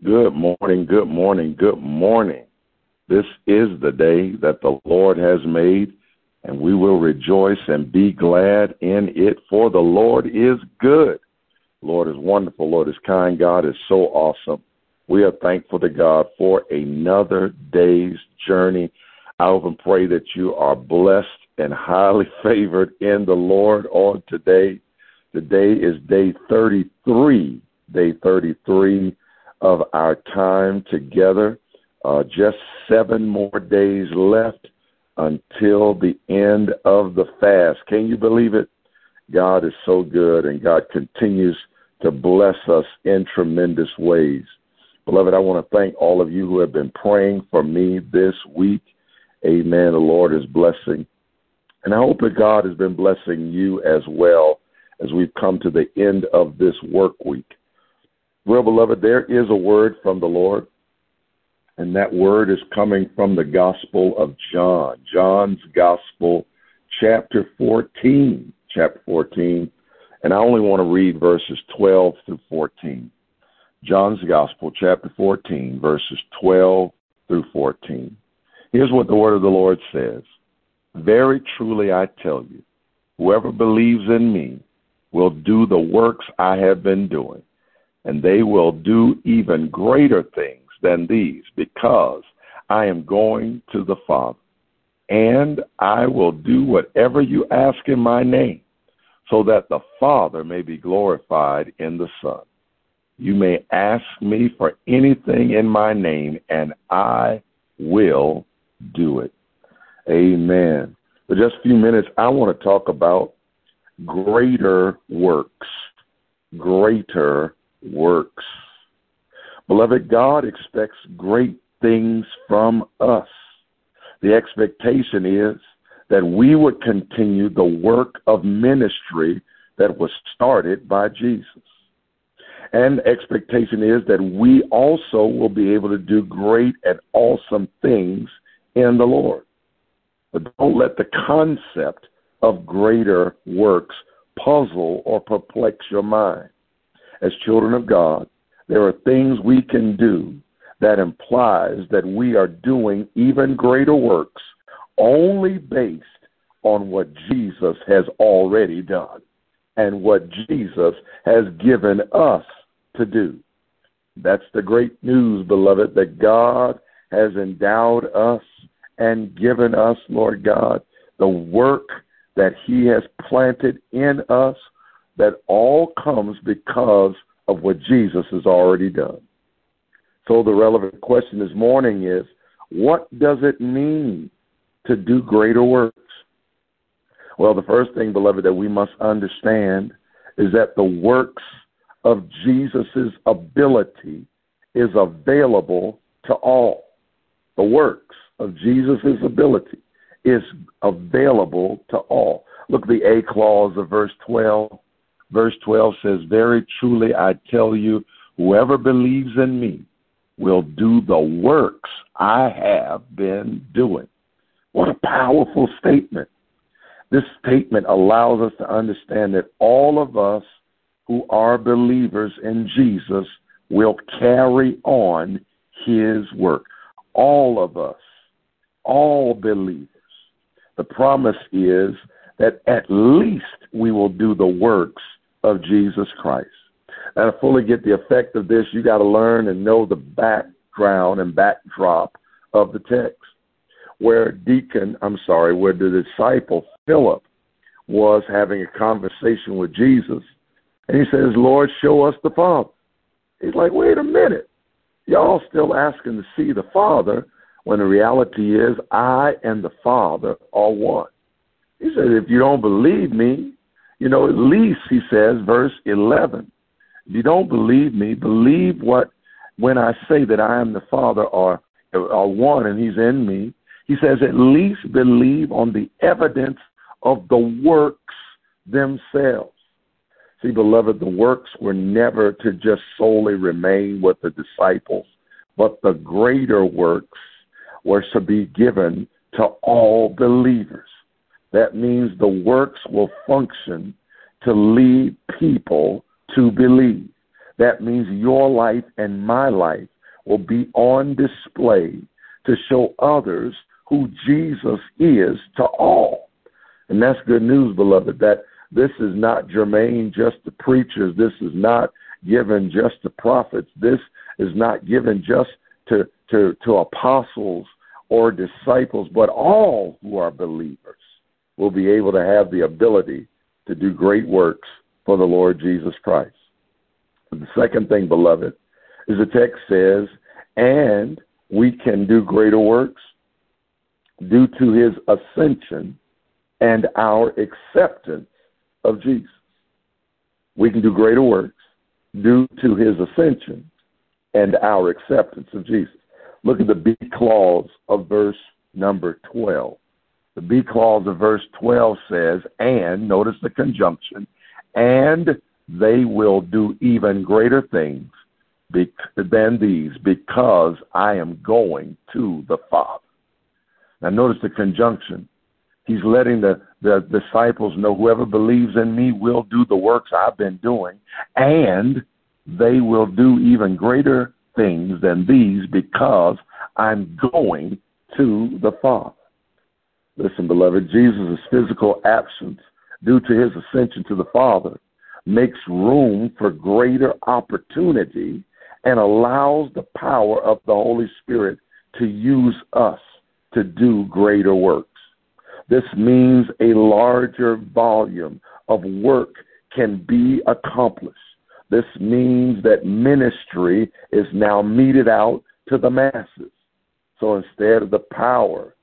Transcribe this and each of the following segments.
Good morning, good morning, good morning. This is the day that the Lord has made, and we will rejoice and be glad in it, for the Lord is good. Lord is wonderful. Lord is kind. God is so awesome. We are thankful to God for another day's journey. I hope and pray that you are blessed and highly favored in the Lord on today. Today is day 33 of our time together. Just 7 more days left until the end of the fast. Can you believe it? God is so good, and God continues to bless us in tremendous ways. Beloved, I want to thank all of you who have been praying for me this week. Amen. The Lord is blessing. And I hope that God has been blessing you as well as we've come to the end of this work week. Well, beloved, there is a word from the Lord, and that word is coming from the Gospel of John, John's Gospel, chapter 14, and I only want to read verses 12 through 14. John's Gospel, chapter 14, verses 12 through 14. Here's what the word of the Lord says. Very truly I tell you, whoever believes in me will do the works I have been doing, and they will do even greater things than these, because I am going to the Father. And I will do whatever you ask in my name, so that the Father may be glorified in the Son. You may ask me for anything in my name, and I will do it. Amen. For just a few minutes, I want to talk about greater works. Greater works. Beloved, God expects great things from us. The expectation is that we would continue the work of ministry that was started by Jesus. And the expectation is that we also will be able to do great and awesome things in the Lord. But don't let the concept of greater works puzzle or perplex your mind. As children of God, there are things we can do that implies that we are doing even greater works only based on what Jesus has already done and what Jesus has given us to do. That's the great news, beloved, that God has endowed us and given us, Lord God, the work that he has planted in us, that all comes because of what Jesus has already done. So the relevant question this morning is, what does it mean to do greater works? Well, the first thing, beloved, that we must understand is that the works of Jesus' ability is available to all. The works of Jesus' ability is available to all. Look at the A clause of verse 12. Verse 12 says, very truly I tell you, whoever believes in me will do the works I have been doing. What a powerful statement. This statement allows us to understand that all of us who are believers in Jesus will carry on his work. All of us, all believers. The promise is that at least we will do the works of Jesus Christ. Now, to fully get the effect of this, you got to learn and know the background and backdrop of the text. Where the disciple Philip was having a conversation with Jesus, and he says, Lord, show us the Father. He's like, wait a minute. Y'all still asking to see the Father when the reality is I and the Father are one. He said, if you don't believe me, at least, he says, verse 11, if you don't believe me, believe when I say that I am the Father are one and he's in me. He says, at least believe on the evidence of the works themselves. See, beloved, the works were never to just solely remain with the disciples, but the greater works were to be given to all believers. That means the works will function to lead people to believe. That means your life and my life will be on display to show others who Jesus is to all. And that's good news, beloved, that this is not germane just to preachers. This is not given just to prophets. This is not given just to apostles or disciples, but all who are believers will be able to have the ability to do great works for the Lord Jesus Christ. The second thing, beloved, is the text says, and we can do greater works due to his ascension and our acceptance of Jesus. We can do greater works due to his ascension and our acceptance of Jesus. Look at the B clause of verse number 12. The B clause of verse 12 says, and, notice the conjunction, and they will do even greater things than these, because I am going to the Father. Now notice the conjunction. He's letting the disciples know, whoever believes in me will do the works I've been doing, and they will do even greater things than these, because I'm going to the Father. Listen, beloved, Jesus' physical absence due to his ascension to the Father makes room for greater opportunity and allows the power of the Holy Spirit to use us to do greater works. This means a larger volume of work can be accomplished. This means that ministry is now meted out to the masses. So instead of the power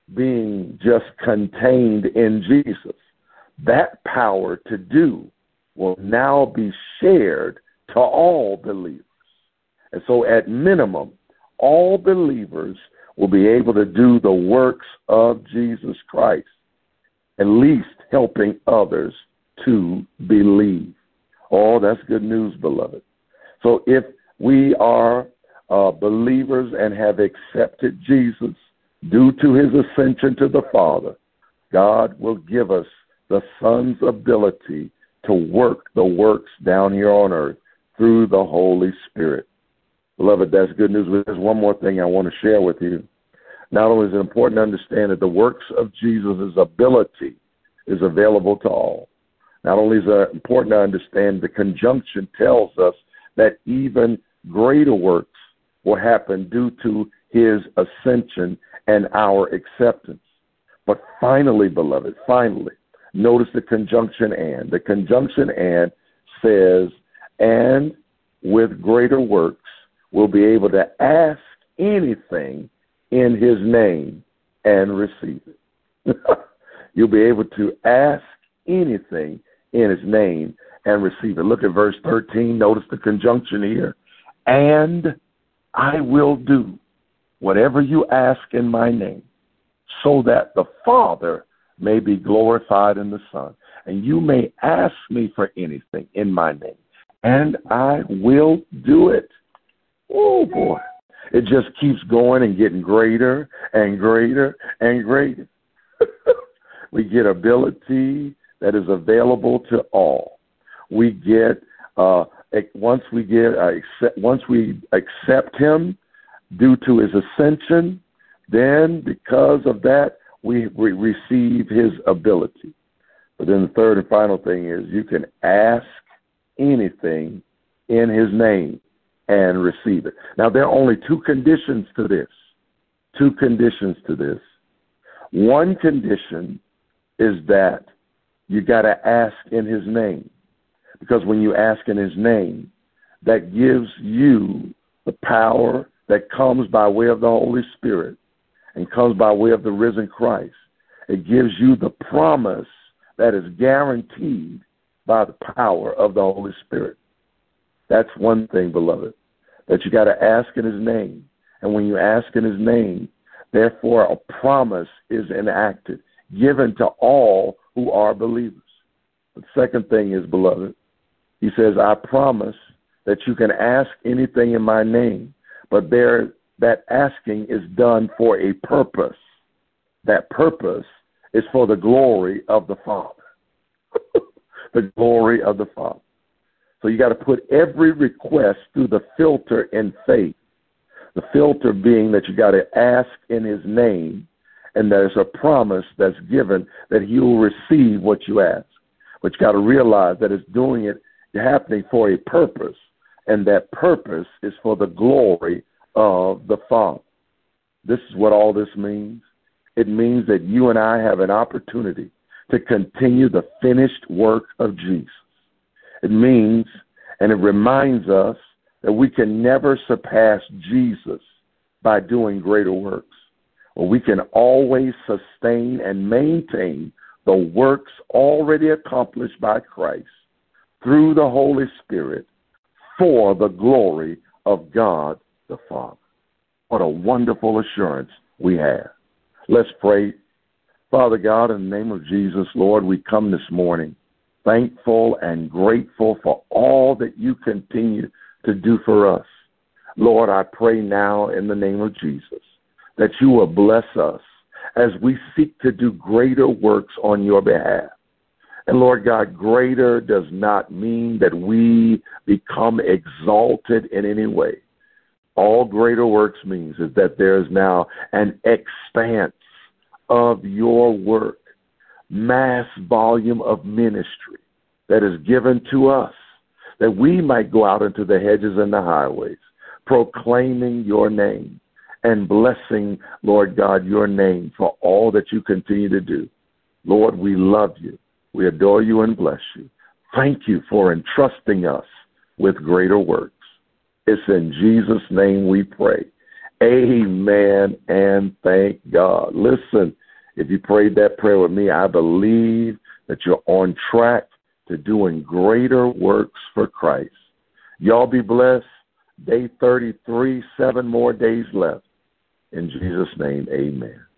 being just contained in Jesus, that power to do will now be shared to all believers. And so at minimum, all believers will be able to do the works of Jesus Christ, at least helping others to believe. Oh, that's good news, beloved. So if we are believers and have accepted Jesus due to his ascension to the Father, God will give us the Son's ability to work the works down here on earth through the Holy Spirit. Beloved, that's good news. There's one more thing I want to share with you. Not only is it important to understand that the works of Jesus' ability is available to all, not only is it important to understand the conjunction tells us that even greater works will happen due to his ascension and our acceptance. But finally, beloved, notice the conjunction and. The conjunction and says, and with greater works, we'll be able to ask anything in his name and receive it. You'll be able to ask anything in his name and receive it. Look at verse 13. Notice the conjunction here. And I will do whatever you ask in my name, so that the Father may be glorified in the Son. And you may ask me for anything in my name, and I will do it. Oh, boy. It just keeps going and getting greater and greater and greater. We get ability that is available to all. We get once we accept him due to his ascension, then because of that we receive his ability. But then the third and final thing is you can ask anything in his name and receive it. Now, there are only two conditions to this. One condition is that you got to ask in his name, because when you ask in his name, that gives you the power that comes by way of the Holy Spirit and comes by way of the risen Christ. It gives you the promise that is guaranteed by the power of the Holy Spirit. That's one thing, beloved, that you got to ask in his name. And when you ask in his name, therefore a promise is enacted, given to all who are believers. The second thing is, beloved, he says, I promise that you can ask anything in my name, but that asking is done for a purpose. That purpose is for the glory of the Father. The glory of the Father. So So you got to put every request through the filter in faith. The filter being that you got to ask in his name, and there's a promise that's given that he will receive what you ask. But you got to realize that it's happening for a purpose, and that purpose is for the glory of the Father. This is what all this means. It means that you and I have an opportunity to continue the finished work of Jesus. It means, and it reminds us, that we can never surpass Jesus by doing greater works. Or we can always sustain and maintain the works already accomplished by Christ through the Holy Spirit for the glory of God the Father. What a wonderful assurance we have. Let's pray. Father God, in the name of Jesus, Lord, we come this morning thankful and grateful for all that you continue to do for us. Lord, I pray now in the name of Jesus that you will bless us as we seek to do greater works on your behalf. And Lord God, greater does not mean that we become exalted in any way. All greater works means is that there is now an expanse of your work, mass volume of ministry that is given to us, that we might go out into the hedges and the highways, proclaiming your name and blessing, Lord God, your name for all that you continue to do. Lord, we love you. We adore you and bless you. Thank you for entrusting us with greater works. It's in Jesus' name we pray. Amen and thank God. Listen, if you prayed that prayer with me, I believe that you're on track to doing greater works for Christ. Y'all be blessed. Day 33, 7 more days left. In Jesus' name, amen.